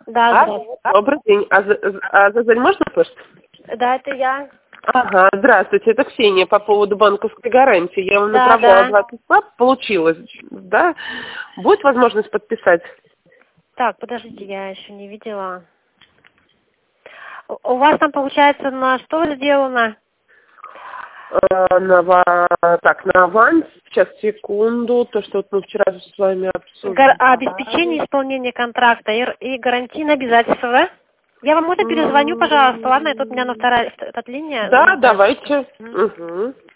Да, здравствуйте. Добрый день. Азазель, можно пожалуйста? Да, это я. Ага, здравствуйте, это Ксения по поводу банковской гарантии. Я вам Да, направляла да. 2 письма, получилось, да? Будет возможность подписать? Так, подождите, я еще не видела. У вас там, получается, на что сделано? На аванс, сейчас, секунду, то, что вот мы вчера с вами обсуждали. Обеспечение исполнения контракта и гарантийные обязательства, да? Я вам, можно, перезвоню, пожалуйста, ладно? И тут у меня на вторая линия. Да, давайте. Угу.